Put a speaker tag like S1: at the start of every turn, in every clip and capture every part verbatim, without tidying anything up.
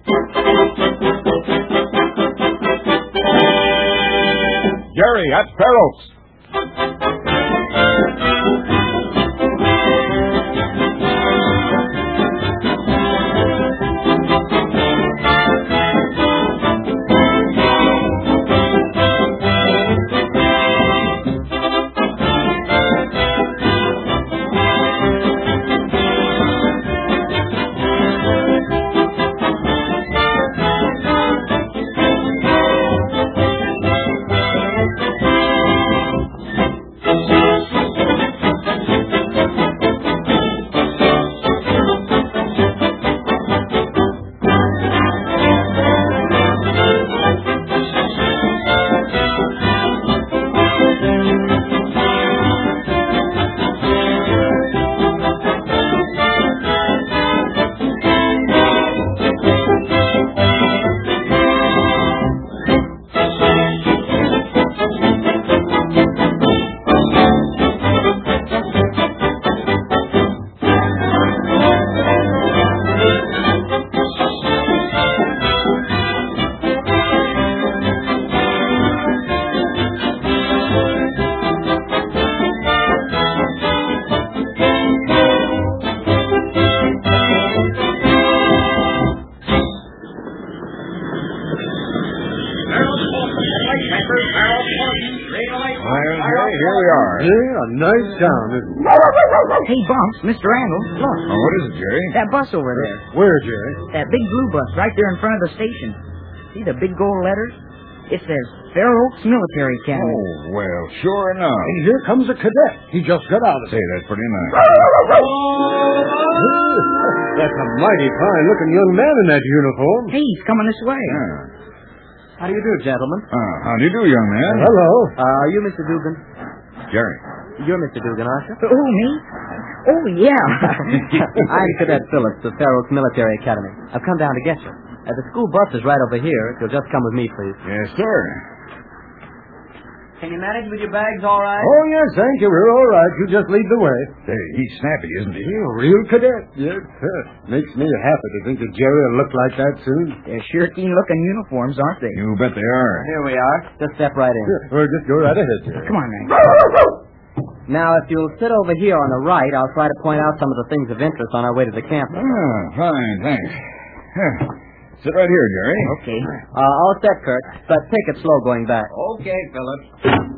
S1: Jerry, that's Fair Oaks.
S2: Nice town, isn't it?
S3: Hey, Bumps, Mister Randall, look.
S1: Oh, what is it, Jerry?
S3: That bus over there.
S2: Where, Jerry?
S3: That big blue bus right there in front of the station. See the big gold letters? It says Fair Oaks Military Academy.
S1: Oh, well, sure enough.
S2: And here comes a cadet. He just got out of
S1: Say, that's pretty nice.
S2: That's a mighty fine-looking young man in that uniform.
S3: Hey, he's coming this way.
S1: Yeah.
S4: How do you do, gentlemen?
S1: Uh, how do you do, young man?
S2: Uh, hello.
S4: Uh, are you Mister Dugan?
S1: Jerry.
S4: You're Mister Dugan, aren't you?
S3: Oh, me? Oh, yeah.
S4: I'm Cadet Phillips of Fair Oaks Military Academy. I've come down to get you. Uh, the school bus is right over here. If you'll just come with me, please.
S1: Yes, sir.
S4: Can you manage with your bags all right?
S2: Oh, yes, thank you. We're all right. You just lead the way.
S1: Hey, he's snappy, isn't he?
S2: You're a real cadet. Yes, sir. Makes me happy to think that Jerry will look like that soon.
S3: They're sure keen-looking uniforms, aren't they?
S1: You bet they are.
S4: Here we are. Just step right in.
S2: Yeah, well, just go right ahead, Jerry.
S3: Come on, man.
S4: Now, if you'll sit over here on the right, I'll try to point out some of the things of interest on our way to the campus.
S1: Ah, fine, thanks. Here. Sit right here, Jerry.
S3: Okay.
S4: Uh, all set, Kurt, but take it slow going back.
S1: Okay, Phillips.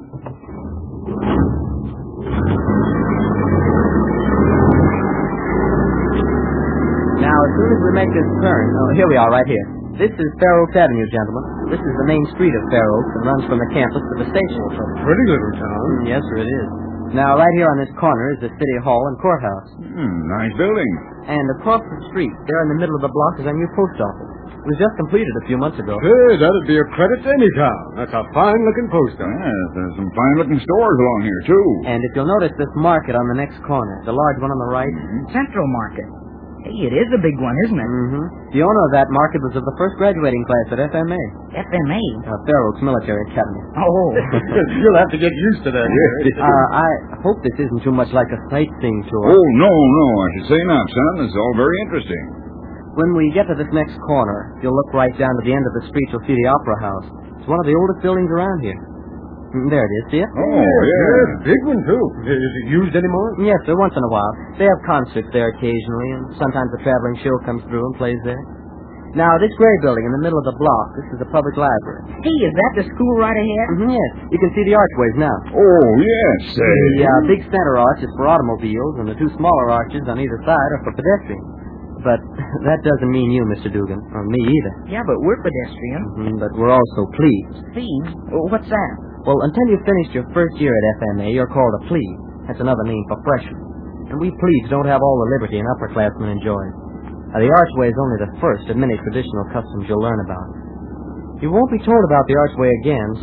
S4: Now, as soon as we make this turn... Oh, here we are, right here. This is Fair Oaks Avenue, gentlemen. This is the main street of Fair Oaks and runs from the campus to the station.
S2: It's a pretty little town.
S4: Mm, yes, sir, it is. Now, right here on this corner is the City Hall and Courthouse.
S1: Hmm, nice building.
S4: And across the street, there in the middle of the block, is our new post office. It was just completed a few months ago.
S2: Hey, that'd be a credit to any town. That's a fine-looking post office.
S1: Yes, there's some fine-looking stores along here, too.
S4: And if you'll notice this market on the next corner, the large one on the right.
S3: Central Market. Hey, it is a big one, isn't it?
S4: Mm-hmm. The owner of that market was of the first graduating class at F M A.
S3: F M A?
S4: Uh, Fair Oaks Military Academy.
S3: Oh.
S2: You'll have to get used to that.
S4: uh, I hope this isn't too much like a sightseeing tour.
S1: Oh, no, no, I should say not, son. This is all very interesting.
S4: When we get to this next corner, if you'll look right down to the end of the street, you'll see the Opera House. It's one of the oldest buildings around here. Mm, There it is, see it?
S1: Oh, yeah.
S2: Yes, big one, too. Is it used anymore?
S4: Yes, sir, once in a while. They have concerts there occasionally, and sometimes a traveling show comes through and plays there. Now, this gray building in the middle of the block, this is the public library.
S3: Hey, is that the school right ahead?
S4: Mm-hmm, yes. You can see the archways now.
S1: Oh, yes. Say.
S4: The uh, big center arch is for automobiles, and the two smaller arches on either side are for pedestrians. But that doesn't mean you, Mister Dugan, or me either.
S3: Yeah, but we're pedestrians.
S4: Mm-hmm, but we're also plebes.
S3: Plebes? Oh, what's that?
S4: Well, until you've finished your first year at F M A, you're called a plebe. That's another name for freshman. And we plebes don't have all the liberty an upperclassman enjoys. Now, the archway is only the first of many traditional customs you'll learn about. You won't be told about the archway again, so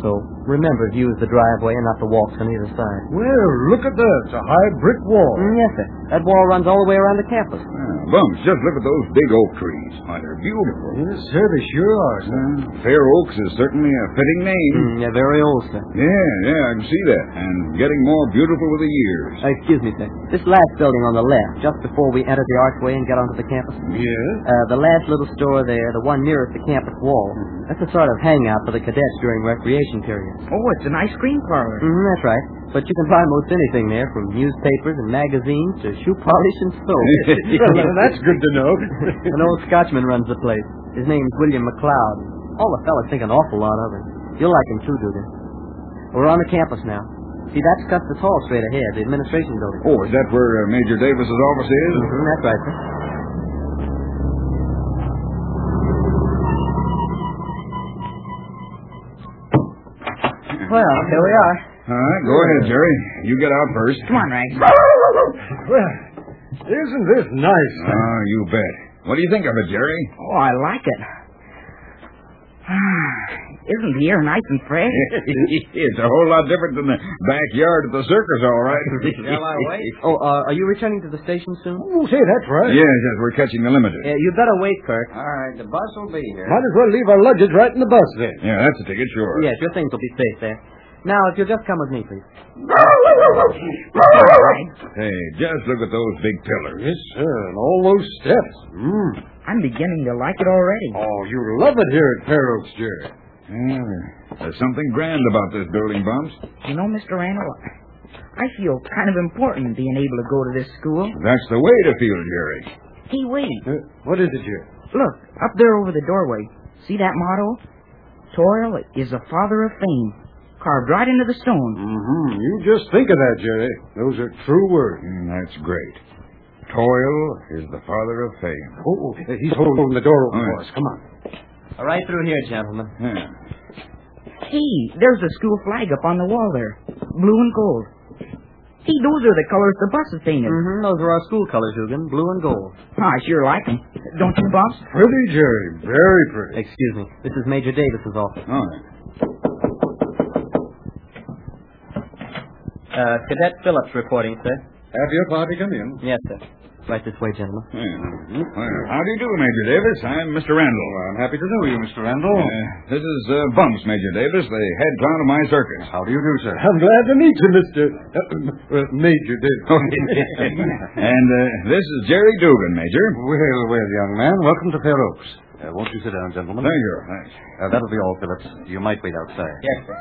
S4: Remember, view is the driveway and not the walks on either side.
S2: Well, look at that. It's a high brick wall.
S4: Mm, yes, sir. That wall runs all the way around the campus.
S1: Yeah, Bumps, just look at those big oak trees. Why, they're beautiful.
S2: Yes, sir, they sure are, sir.
S1: Uh, Fair Oaks is certainly a fitting name.
S4: Mm, yeah, very old, sir.
S1: Yeah, yeah, I can see that. And getting more beautiful with the years.
S4: Uh, excuse me, sir. This last building on the left, just before we enter the archway and get onto the campus.
S2: Yes?
S4: Uh, the last little store there, the one nearest the campus wall. That's a sort of hangout for the cadets during recreation periods.
S3: Oh, it's an ice cream parlor.
S4: Mm, that's right. But you can buy most anything there, from newspapers and magazines to shoe polish and soap.
S2: Well, that's good to know.
S4: An old Scotchman runs the place. His name's William McLeod. All the fellas think an awful lot of him. You'll like him too, Dugan. We're on the campus now. See, that's Custis Hall straight ahead, the administration building.
S1: Oh, is that where uh, Major Davis's office is?
S4: Mm-hmm, that's right, sir. Well, here we are.
S1: All right, go ahead, Jerry. You get out first.
S3: Come on, Rags.
S2: Well, isn't this nice?
S1: Oh, you bet. What do you think of it, Jerry?
S3: Oh, I like it. Isn't the air nice and fresh?
S1: It's a whole lot different than the backyard at the circus, all right.
S4: Shall I wait? Oh, uh, are you returning to the station soon?
S2: Oh, say, that's right.
S1: Yes, yes, we're catching the limited.
S4: Yeah, you better wait, Kirk.
S5: All right, the bus will be here.
S2: Might as well leave our luggage right in the bus then.
S1: Yeah, that's a ticket, sure.
S4: Yes, your things will be safe there. Now, if you'll just come with me, please.
S1: Hey, just look at those big pillars.
S2: Yes, sir, and all those steps. Mm.
S3: I'm beginning to like it already.
S2: Oh, you love it here at Fair Oaks, Jerry.
S1: Yeah, there's something grand about this building, Bumps.
S3: You know, Mister Randall, I feel kind of important being able to go to this school.
S1: That's the way to feel, Jerry.
S3: Hey, wait.
S2: Uh, what is it, Jerry?
S3: Look, up there over the doorway. See that motto? Toil is the father of fame. Carved right into the stone.
S2: Mm-hmm. You just think of that, Jerry. Those are true words.
S1: Mm, that's great. Toil is the father of fame.
S2: Oh, he's holding the door open
S1: Oh,
S2: for us. Come on.
S4: Right through here, gentlemen.
S1: Yeah.
S3: Hey, there's the school flag up on the wall there. Blue and gold. Hey, those are the colors the bus is painted.
S4: Mm-hmm, those are our school colors, Dugan. Blue and gold.
S3: Oh, I sure like them. Don't you, Bumps?
S2: Pretty, Jerry. Very pretty.
S4: Excuse me. This is Major Davis's office.
S1: All right.
S4: Uh, Cadet Phillips reporting, sir.
S2: Have your party come in.
S4: Yes, sir. Right this way, gentlemen.
S1: Yeah. Well, how do you do, Major Davis? I'm Mister Randall.
S2: I'm happy to know you, Mister Randall.
S1: Uh, this is uh, Bumps, Major Davis, the head clown of my circus.
S2: How do you do, sir? I'm glad to meet you, Mister Uh, uh, Major Davis.
S1: And uh, this is Jerry Dugan, Major.
S2: Well, well, young man, welcome to Fair Oaks. Uh, won't you sit down, gentlemen?
S1: Thank you. Thanks.
S2: Uh, that'll be all, Phillips. You might wait outside.
S4: Yes, sir.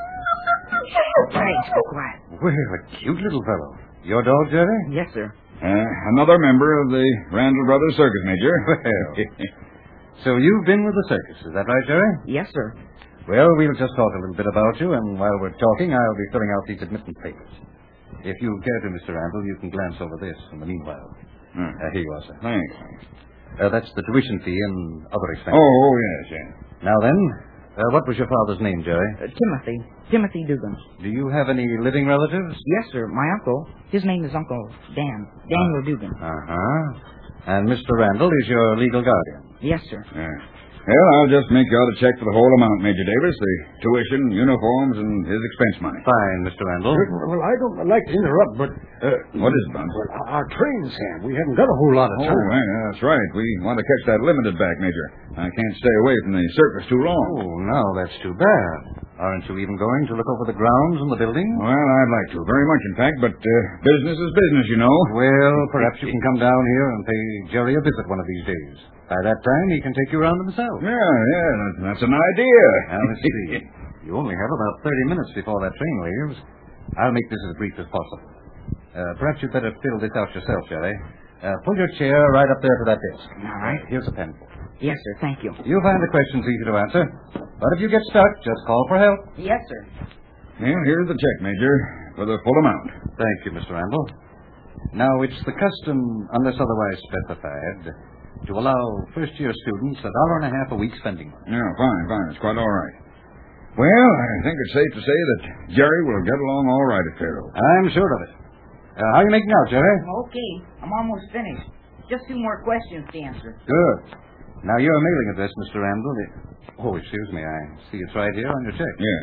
S3: Thanks, go quiet.
S2: Well, a cute little fellow. Your dog, Jerry?
S3: Yes, sir.
S1: Uh, another member of the Randall Brothers Circus, Major.
S2: Well. So you've been with the circus, is that right, Jerry?
S3: Yes, sir.
S2: Well, we'll just talk a little bit about you, and while we're talking, I'll be filling out these admittance papers. If you care to, Mister Randall, you can glance over this in the meanwhile.
S1: Hmm.
S2: Uh, here you are, sir.
S1: Thanks.
S2: Uh, that's the tuition fee and other expenses.
S1: Oh, oh, yes, yes.
S2: Now then, uh, what was your father's name, Jerry?
S3: Uh, Timothy. Timothy Dugan.
S2: Do you have any living relatives?
S3: Yes, sir. My uncle. His name is Uncle Dan. Daniel Dugan.
S2: Uh-huh. And Mister Randall is your legal guardian?
S3: Yes, sir.
S1: Yeah. Well, I'll just make you out a check for the whole amount, Major Davis. The tuition, uniforms, and his expense money.
S2: Fine, Mister Randall.
S6: Well, I don't like to interrupt, but... Uh,
S1: What is it, Bumps?
S6: well, our train, Sam. We haven't got a whole lot of
S1: Oh,
S6: time.
S1: yeah, that's right. We want to catch that limited back, Major. I can't stay away from the circus too long.
S2: Oh, no, that's too bad. Aren't you even going to look over the grounds and the building?
S1: Well, I'd like to, very much, in fact, but uh, business is business, you know.
S2: Well, perhaps you can come down here and pay Jerry a visit one of these days. By that time, he can take you around himself.
S1: Yeah, yeah, that- that's an idea.
S2: Now, let's see. You only have about thirty minutes before that train leaves. I'll make this as brief as possible. Uh, perhaps you'd better fill this out yourself, Jerry. Uh, pull your chair right up there to that desk.
S3: All right.
S2: Here's a pen.
S3: Yes, sir. Thank you.
S2: You'll find the questions easy to answer. But if you get stuck, just call for help.
S3: Yes, sir.
S1: Well, here's the check, Major, for the full amount.
S2: Thank you, Mister Randall. Now, it's the custom, unless otherwise specified, to allow first-year students a dollar and a half a week spending money.
S1: Yeah, fine, fine. It's quite all right. Well, I think it's safe to say that Jerry will get along all right at Fair Oaks.
S2: I'm sure of it. Uh, how are you making out, Jerry?
S3: Okay. I'm almost finished. Just two more questions to answer.
S2: Good. Now, your mailing address, Mister Randall. Is... Oh, excuse me. I see it's right here on your check.
S1: Yeah.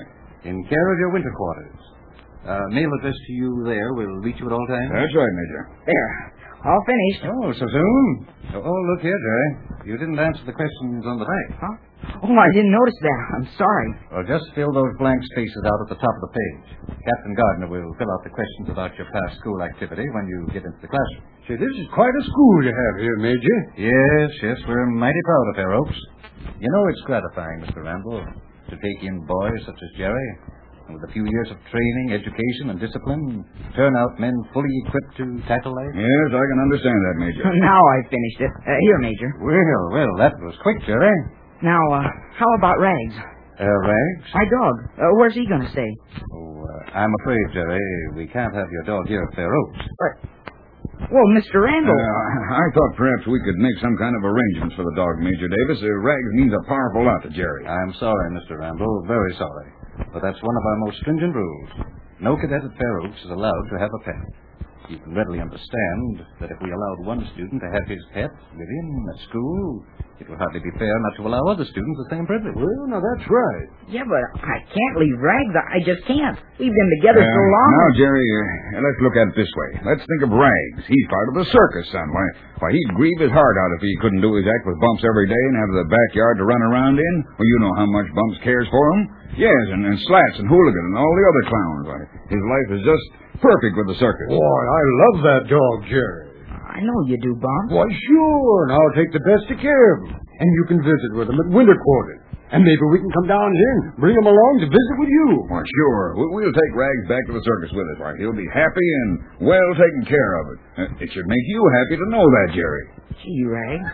S2: In care of your winter quarters. Uh, mail address to you there will reach you at all times?
S1: That's right, Major.
S3: There. All finished.
S2: Oh, so soon? Oh, look here, Jerry. You didn't answer the questions on the back.
S3: Huh? Oh, I didn't notice that. I'm sorry.
S2: Well, just fill those blank spaces out at the top of the page. Captain Gardner will fill out the questions about your past school activity when you get into the classroom.
S6: Say, this is quite a school you have here, Major.
S2: Yes, yes, we're mighty proud of Fair Oaks. You know, it's gratifying, Mister Randall, to take in boys such as Jerry, and with a few years of training, education, and discipline, turn out men fully equipped to tackle life.
S1: Yes, I can understand that, Major.
S3: Now I've finished it. Uh, here, Major.
S2: Well, well, that was quick, Jerry.
S3: Now, uh, how about Rags?
S2: Uh, Rags?
S3: My dog. Uh, where's he going to stay?
S2: Oh, uh, I'm afraid, Jerry, we can't have your dog here at Fair Oaks.
S3: But, well, Mister Randall.
S1: Uh, I thought perhaps we could make some kind of arrangements for the dog, Major Davis. Uh, Rags means a powerful lot to Jerry.
S2: I'm sorry, Mister Randall, very sorry. But that's one of our most stringent rules. No cadet at Fair Oaks is allowed to have a pet. You can readily understand that if we allowed one student to have his pet with him at school, it would hardly be fair not to allow other students the same privilege.
S6: Well, now, that's right.
S3: Yeah, but I can't leave Rags. I just can't. We've been together
S1: Uh,
S3: so long.
S1: Now, Jerry, uh, let's look at it this way. Let's think of Rags. He's part of the circus, son. Why, why, he'd grieve his heart out if he couldn't do his act with Bumps every day and have the backyard to run around in. Well, you know how much Bumps cares for him. Yes, and, and Slats and Hooligan and all the other clowns. Why, his life is just perfect with the circus.
S6: Boy, I love that dog, Jerry.
S3: I know you do, Bumps.
S6: Why, sure, and I'll take the best of care of him. And you can visit with him at winter quarters. And maybe we can come down here and bring him along to visit with you.
S1: Why, sure. We- We'll take Rags back to the circus with us. Why, he'll be happy and well taken care of. It. Uh, It should make you happy to know that, Jerry.
S3: Gee, Rags.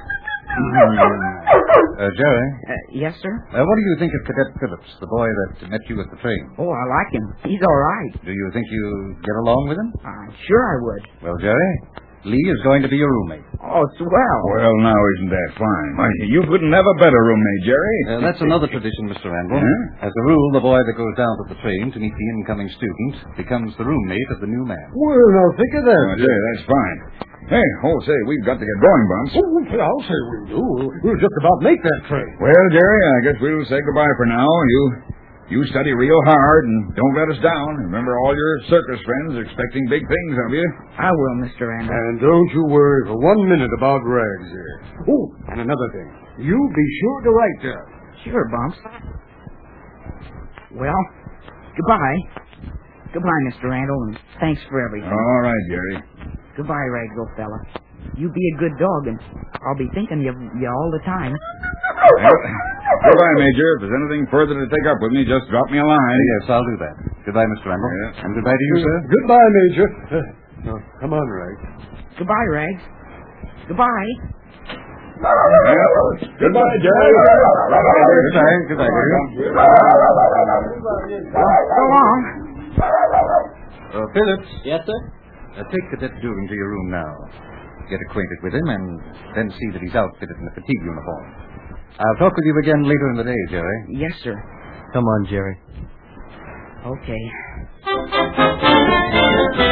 S2: Uh, Jerry,
S3: Uh, yes, sir?
S2: uh, what do you think of Cadet Phillips, the boy that met you at the train?
S3: Oh, I like him. He's all right.
S2: Do you think you'd get along with him?
S3: I'm sure I would.
S2: Well, Jerry, Lee is going to be your roommate.
S3: Oh, swell.
S1: Well, now, isn't that fine? Why, you couldn't have a better roommate, Jerry.
S2: Uh, that's another tradition, Mister Randall.
S1: Huh?
S2: As a rule, the boy that goes down to the train to meet the incoming student becomes the roommate of the new man.
S6: Well, now, think of that.
S1: Oh, I say, that's fine. Hey, oh, say, we've got to get going, Bumps.
S6: Oh, I'll say we do. We'll just about make that train.
S1: Well, Jerry, I guess we'll say goodbye for now. You you study real hard and don't let us down. Remember all your circus friends are expecting big things of you.
S3: I will, Mister Randall.
S6: And don't you worry for one minute about Rags here. Oh, and another thing. You be sure to write that.
S3: Sure, Bumps. Well, goodbye. Goodbye, Mister Randall, and thanks for everything.
S1: All right, Jerry.
S3: Goodbye, Rags, old fella. You be a good dog, and I'll be thinking of you all the time.
S1: Well, goodbye, Major. If there's anything further to take up with me, just drop me a line.
S2: Yes, I'll do that. Goodbye, Mister Randall.
S1: Yes.
S2: And goodbye to you, sir.
S6: Goodbye, Major. Uh, now, come on, Rags.
S3: Goodbye, Rags. Goodbye.
S1: Well, goodbye, Jerry.
S2: Goodbye. Goodbye, Jerry.
S3: So long.
S2: Uh, Phillips.
S4: Yes, sir?
S2: Uh, take Cadet Dugan to your room now. Get acquainted with him, and then see that he's outfitted in a fatigue uniform. I'll talk with you again later in the day, Jerry.
S3: Yes, sir.
S4: Come on, Jerry.
S3: Okay.